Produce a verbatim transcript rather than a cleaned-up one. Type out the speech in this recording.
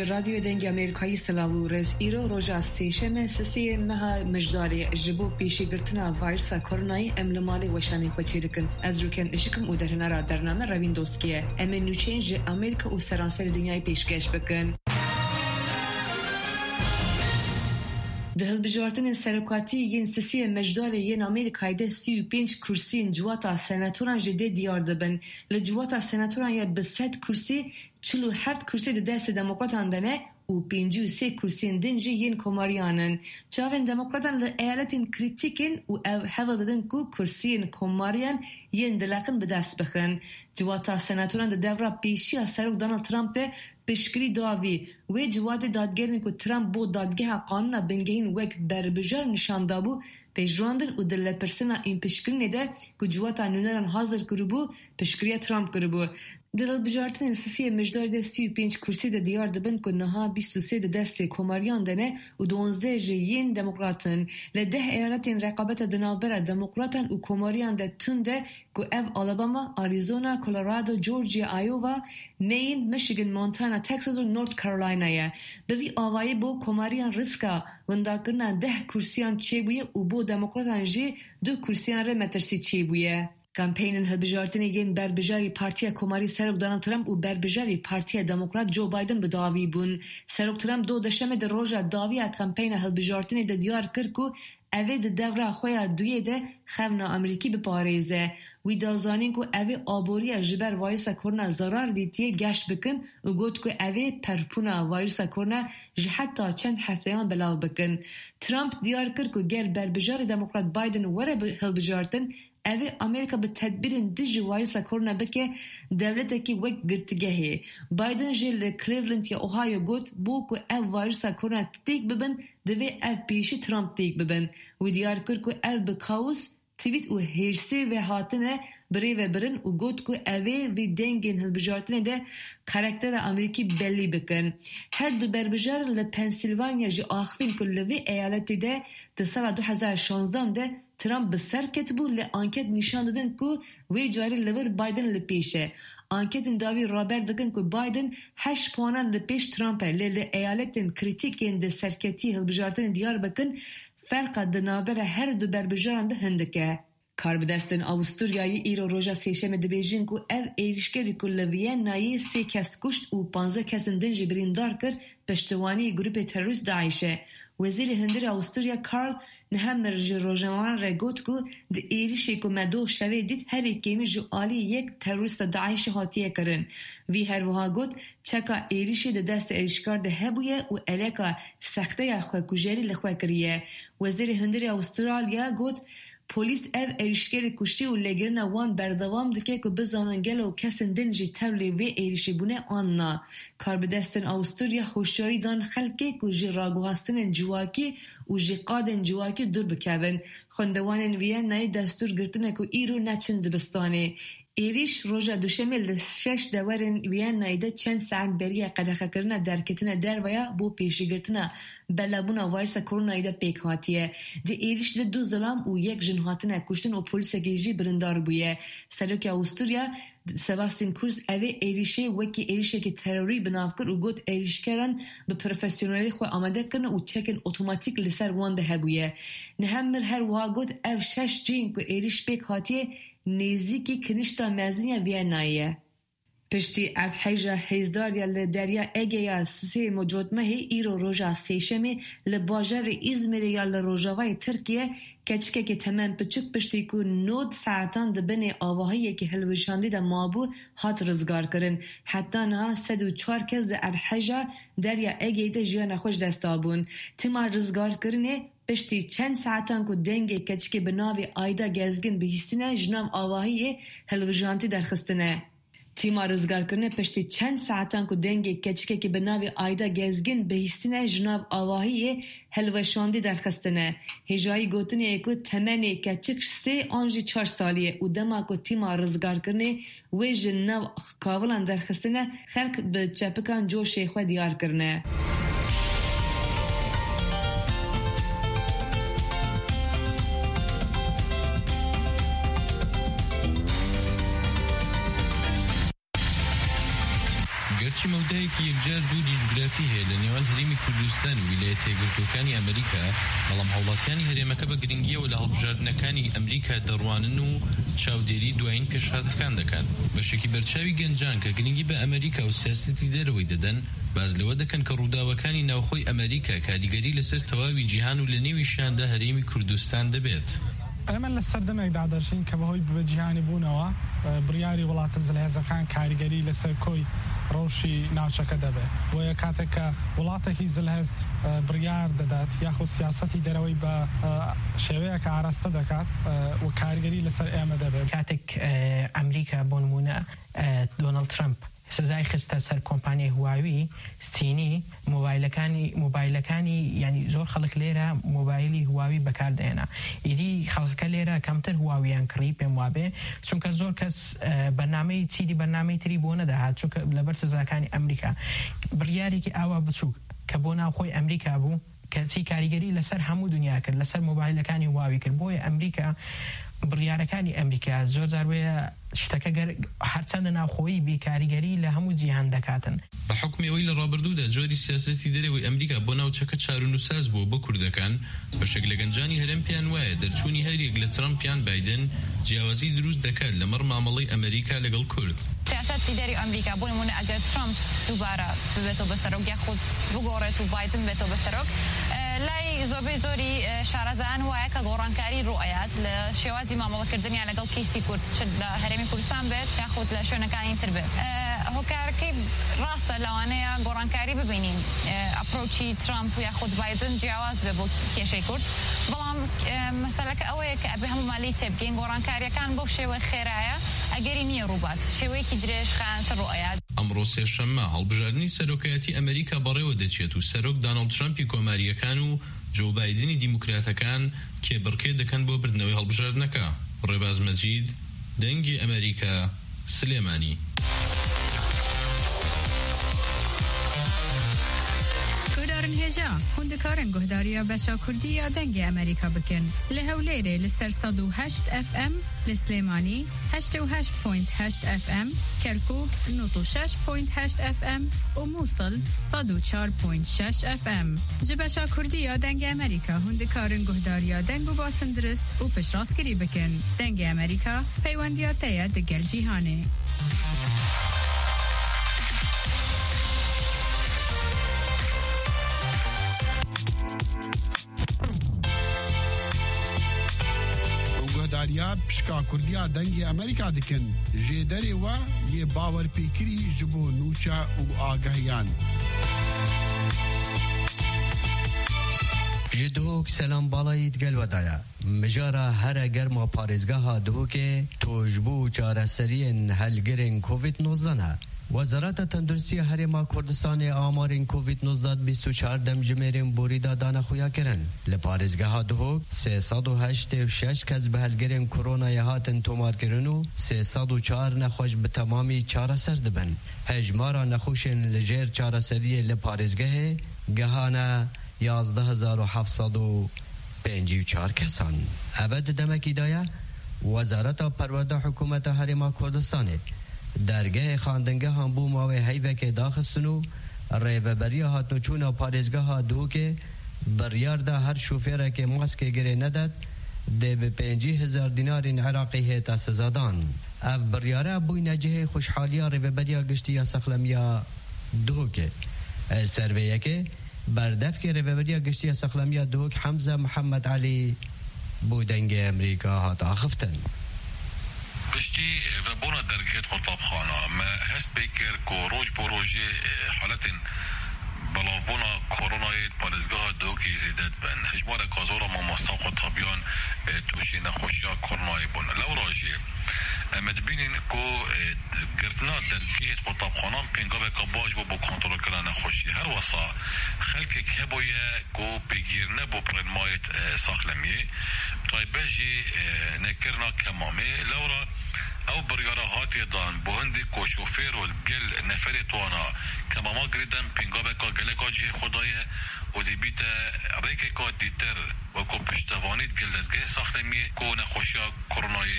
رادیو دنگ امریکایی سلاو رز ایرو روژا سیشم سسی مها مجداری جبو پیشی گرتنا وایرس کرونای املمالی وشانی خوچی دکن از روکن اشکم او در نرا برنامه روین دوستیه اما نوچینج امریکا و سرانسر دنیای پیشکش بکن. دهل بجارتن سرکاتی ین سسی مجدار ین امریکای ده سی و پنج کرسین جواتا سناتوران جده دیار دبن لجواتا سناتوران یا بسد کرسی چلو هفت کرسی ده دست دموکراتان دنه و پنجو سه کرسین دنجی ین کماریانن چاوین دموکراتان لعیالتین کریتیکن و او حول دادن کو کرسین کماریان ین دلقن بدست بخن جواتا سناتوران ده دورا پیشی سروک دانالد ترامپ ده پشکری داوی و جواد دادگرین که ترامپ با دادگاه قانون بنگین وک بربجار نشان دابو پیشراندن و دل پرسنا این پشکری نده که جواتا نونران حاضر کربو پشکری ترامپ کربو دل بجارتن سسی مجدار ده سی و پنج کرسی ده دیار دبن که نها بیست و سه ده دست کماریان دنه و دونزده جیین دموکراتن لده ایالتین رقابت دنابر دموکراتن و کماریان ده تنده که او آلاباما، آریزونا، کولورادو، جورجیا، آیووا، مین، میشیگن، مونتانا، تکساس و نورت کارولاینا بوی آوایی بو کماریان ریسکا ونداکرنا ده کرسیان چه بویه و بو دموکراتان جی دو کرسیان ره مترسی چه بویه. کمپینن هلبجارتنی گین بربجاری پارتیا کماری سروک دونالد ترامپ و بربجاری پارتیا دموکرات جو بایدن به داوی بون. سروک ترامپ دو دشمه در روژا داوی کمپین هلبجارتنی ده دیار کرد که اوه ده دورا خویا دویه ده خفنا امریکی بپاریزه. وی دازانین که اوه آبوری جبر وایرس کرونا ضرر دیتیه گشت بکن و گوت که اوه پرپونا وایرس کرونا جه حتی چند هفتهان بلاو بکن. ترامپ دیار کرد که گر بربجار دموکرات بایدن وره هلبجارتن اوه امریکا به تدبیرن دیجی وایرس کرونا بکه دولت کی وک گرتگهه. بایدن جل کلیولند یا اوهایو گوت بو که او وایرس کرونا تیک ببن دوی او پیشی ترامپ تیک ببن و دیار کرد که او بکاوس تویت و هرسی و هاتنه بری و برن و گوت که اوه وی دنگین هلبجارتنه ده کاراکتر امریکی بلی بکن. هر دو بربجار لپنسیلوانیا جی آخفین که لوی ایالتی ده ده سال دو هزار و شانزده ده ترامپ بسر کتبو لی آنکت نشان دادن که وی جاری لور بایدن لپیشه. آنکتن داوی رابر دکن که بایدن هشت پوانان لپیش ترامپه لی لی ایالتن کریتیکین ده سرکتی هلبجارتن دیار بکن فرق دنابر هر دو بربجاران ده هندکه. کاربدستن آوستوریایی ایرو روژا سیشم دبیجین که او ایرشگری که لویه نایی سی کس کشت و پانزه کسن دنجی بریندار کر پشتوانی گروپ تروریست داعشه. وزیر هندر آوستوریا کارل نهمر جی روژنوان را گوت که ده ایریشی که مدو شوه دید هر ایکیمی جو آلی یک تروریست داعش هاتیه کرن. وی هر وها گوت چکا ایریشی ده دست ایرشکار ده هبویه و الیکا سخته یا خواه کجری لخواه کریه. وزیر هندر آوسترالیا گوت پولیس او ایرشگر کشتی و لگرن وان بردوام دکه که بزانن گل و کسن دنجی تولی و ایرشی بونه آن نا. کاربدستن آوستوریا خوشیاری دان خلقه که جی راگوهستن جواکی و جی قادن جواکی دور بکوین. خوندوانن ویان نای دستور گرتنه که ایرو نچند بستانه. ایریش روژا دوشمه لشش دورن ویان نایده چند ساعت بریه قدخه کرنه درکتنه در ویا بو پیشی گرتنه بلابونا وایرس کرونایده پیک هاتیه. ده ایریش ده دو ظلام و یک جنهاتنه کشتن و پولیس گیجی برندار بویه. سلوک آوستوریا سباستین کورز اوه ایریشه وکی ایریشه که تروری بناف کرد و گوت ایریشکران به پروفسیونالی خواه آمده کرنه و چکن اتوماتیک لسر وانده هبویه. نهمر هر وها گوت او شش جین که ایریش پیک هاتیه نیزیکی کنشتا مزنی وینایه. پشتی اف حیجا هیزدار یا لدریا اگه یا سی مجودمه ایرو روژا سیشمی لباجر ازمیر یا لروژاوای ترکیه کچکه که تمام پچک پشتی که نود ساعتان دبنی آواهایی که هلوشاندی ده مابو هات رزگار کرن. حتی نه سد و چار کس ده اف حیجا دریا اگه ده جیان خوش دستابون. تیما رزگار کرنه پشتی چند ساعتان که دنگه کچکه بناوی آیدا گزگن بهیستینه جنام آواهی هلوشاندی درخستنه. تیما رزگار کرنه پشتی چند ساعتان که دنگه کچکه که بناوی آیدا گزگن بهیستینه جناب آواهی هلوشاندی درخستنه. هجایی گوتنه که تمنی کچک سه آنجی چار سالیه و دما که تیما رزگار کرنه و جناب کاولان درخستنه خلق به چپکان جو شیخوه دیار کرنه. گرچی مودەیەکی یەکجار دووری جوگرافی هەیە لە نێوان هەرێمی کوردستان و ویلایەتە یەکگرتووەکانی ئەمریکا، بەڵام هاوڵاتیانی هەرێمەکە بە گرنگیەوە لە هەڵبژاردنەکانی ئەمریکا دەڕوانن و چاودێری دوایین پێشهاتەکان دەکەن. بەشێکی بەرچاوی گەنجان کە گرنگی بە ئەمریکا و سیاسەتی دەرەوەی دەدەن باز لەوە دەکەن کە ڕووداوەکانی ناوخۆی ئەمریکا کاریگەری لەسەر تەواوی جیهان و لە نێویشیاندا هەرێمی کوردستان دەبێت. ئەمە لە سەردەمێکدا دەژین کە بەهۆی بەجیهانی بوونەوە بڕیاری وڵاتە زلهێزەکان کاریگەری لەسەر کۆی ڕۆژی ناوچەکە دەبێت. بۆیە کاتێک کە وڵاتێکی زلهێز بڕیار دەدات یاخود سیاسەتی دەرەوەی بە شێوەیەکە ئاراستە دەکات و کاریگەری لەسەر ئێمە دەبێت. کاتێک ئەمریکا بۆ نمونە دۆناڵد ترامپ سزای خستە سەر کۆمپانیای هواوی چینی مۆبایلەکانی مۆبایلەکانی ینی زۆر خەڵک لێرە مۆبایلی هواوی بەکاردێنا. ئیدی خەڵکەکە لێرە کەمتر هواویان کڕی پێم وابێ چونکە زۆر کەس بەرنامەی چیدی بەرنامەی تری بۆ نەداهات چونکە لەبەر سزاکانی ئەمریکا بڕیارێکی ئاوا بچووک کە بۆ ناوخۆی ئەمریکا بوو کەچی کاریگەری لەسەر هەموو دنیا کرد لەسەر مۆبایلەکانی هواوی کرد. بۆیە ئەمریکا بڕیارەکانی ئەمریکا زۆر جار وەیە شتەکە هەرچەندە ناوخۆیی بی کاریگەری لە هەموو جیهان دەکاتن. بە حکومەوەی لە ڕابردوودا جۆری سیاسەتی دەرەوەی ئەمریکا بۆ ناوچەکە چارونوساز بوو بۆ کوردەکان بەشێک لە گەنجانی هەرێم پێیان وایە دەرچوونی هەریەک لە ترامپیان بایدن جیاوازی دروست دەکات لەمەڕ مامەڵەی ئەمریکا لەگەڵ کورد. سیاسەتی دەری ئەمریکا بۆ نمونە ئەگەر ترامپ دووبارە ببێتەوە بەسەرۆک یاخود بگۆڕێت و بایدن بێتەوە بەسەرۆک، لای زۆربەی زۆری شارەزایان وایە کە گۆڕانکاری ڕوئەیات لە شێوازی مامەڵەکردنیان لەگەڵ کەیسی کورد چ لە هەرێمی کوردستان بێت یاخود لە شوێنەکانی تر بێت. هۆکارەکەی ڕاستە لەوانەیە گۆڕانکاری ببینین ئەپرۆچی ترامپ و یاخود بایدن جیاواز بێ بۆ کێشەی کورد، بەڵام مەسەلەکە ئەوەیە کە ئەبێ هەموو مالی تێبگەین گۆڕانکاریەکان بەو شێوە خێرایە ئەگەری نییە ڕووبات شێوەیەکی درێژ خایەنتر ڕوئەیات. ئەمڕۆ سێشەممە هەڵبژاردننی سەرۆکایەتی ئەمریکا بەڕێوە دەچێت و سەرۆک داناڵد ترامپی کۆماریەکان و جۆ بایدنی دیموکراتەکان کێبڕکێ دەکەن بۆ بردنەوەی هەڵبژاردنەکە. ڕێباز مەجید، دەنگی ئەمریکا، سلێمانی. هێژا هوندکارن گۆهداریە بەشا کوردی یا دەنگی ئەمریکا بکەن لە هەولێرێ لەسەر سەد و هەشت ئەف ئەم، لە سلێمانی هەشتە و هەشت پۆینت هەشت ئەف ئەم، کەرکووک نۆت و شەش پۆینت هەشت ئەف ئەم و مووسڵ سەد و چوار پۆینت شەش ئەف ئەم. ji بەشا کوردی یا دەنگی ئەمریکا هوندکارن گۆهداریە دەنگ و باسن درست و پشتڕاستکردی بکەن. دەنگی ئەمریکا پەیوەندیاتەیە دەگەل جیهانێ. داریا پشکا کوردیا دەنگی ئەمریکا دکن ژێ دەرێوە یێ باوەرپێکری ji بۆ نوچە و ئاگەهیان. ji dihok selam balayî digel vedaya mijara here germa parêzgeha dihokê tojbû çareseriyên helgirên covid nozdan e. Wezareta Tenduristî Herêma Kurdistanê amarên covid nozdan bîst û çar dem ji mêrên borîda danexuya kirin. Li parêzgeha Duhok sê sed û heştê û şeş kes bi helgerên koronayê hatin tomarkirin û sê sed û çar nexweş bi temamî çareser dibin. Hejmara nexweşên li jêr çareseriyê li parêzgehê gihane yazdeh hezar û heft sed û pêncî û çar kesan. Ev di demekî de ye Wezareta Perwerde Hikûmeta Herêma Kurdistanê dergehê xandingehan bû mavê heyvekê daxistin û rêveberiya hatnûçûna parêzgeha Duhokê biryar da her şofêrekê maskê girê nedet dê bi pêncî hezar dînarên Iraqî hêta sizadan. Ev biryara bûyne cihê xweşxaliya rêveberiya giştiya sexlemiya Duhokê. Serveyekê berdevkê rêveberiya giştiya sexlemiya Duhok Hemza Mihemed Elî bû dengê Amerîka hat axiftin. پشتی و بونا درگیت قطب خانه ما هست بکر که روز با روزی حالت بلافبونا کورونای پالزگاه دوکی زیدت بن هجمار کازورا ما مستان قطبیان توشی نخوشی کورونای بون لو راجی امد بینین که گرتنا درگیت قطب خانه پینگا بکا باج با با کنترل کرن نخوشی هر وصا خلقی که بایه که بگیر نبو پرنمایت ساخلمیه تای بجی نکرنا کمامه لو را او بریاره هاتی دان بو هندی کو شوفیر و گل نفری توانا کما ما گریدن پینگا بکا گله کا جه خدایه و دی بیت ریک کا دیتر و کو پشتوانید گل دزگه ساختمیه کو نخوشیا کرونای